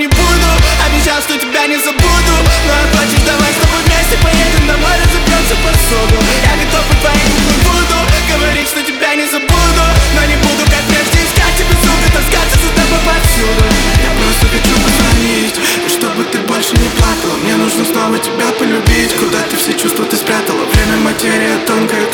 буду. Обещал, что тебя не забуду. Ну а хочешь, давай с тобой вместе поедем домой, разобьемся посуду. Я готов и твоим не буду говорить, что тебя не забуду. Но не буду, как прежде, искать тебя, сука, таскаться за тобой повсюду. Я просто хочу позвонить, и чтобы ты больше не плакала. Мне нужно снова тебя полюбить. Куда ты все чувства ты спрятала? Время материя тонкая,